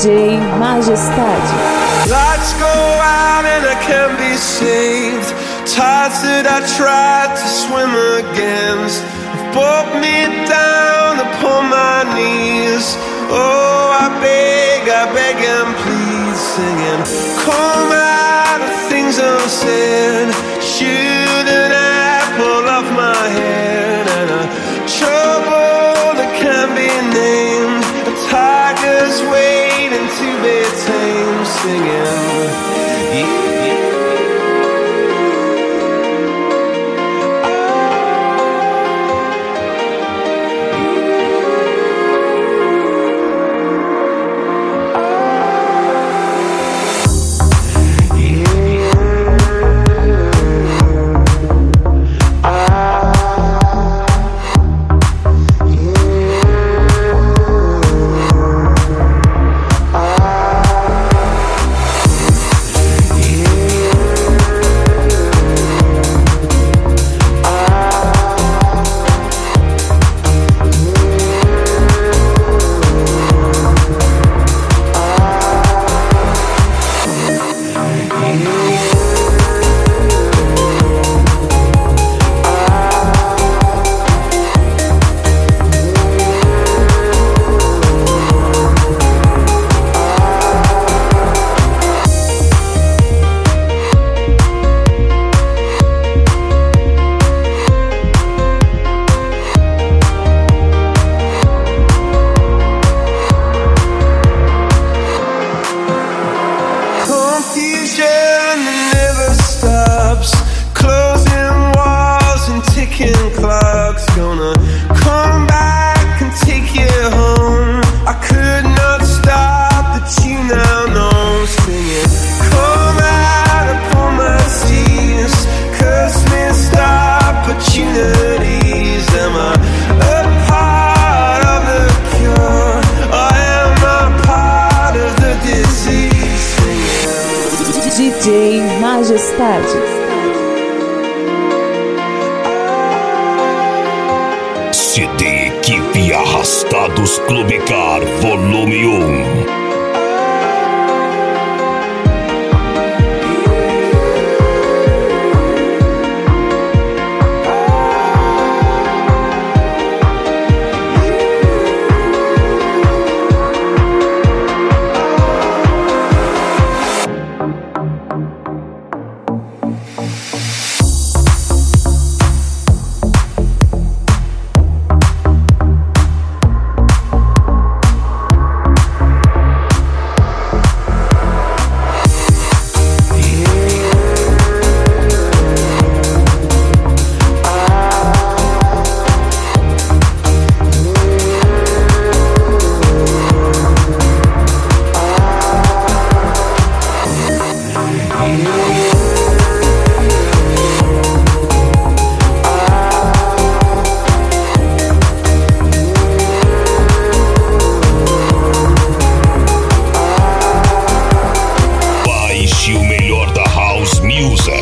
DJ Majestade. Lights go out and I can't be saved. Tides that I tried to swim against have brought me down upon my knees. Oh, I beg and plead, singing, come out of things unsaid. Shoot an apple off my head, and a trouble that can't be named. A tiger's waiting to be tamed, singing, DJ Majestade. CD Equipe Arrastados Clube Car Volume 1. Baixe o melhor da House Music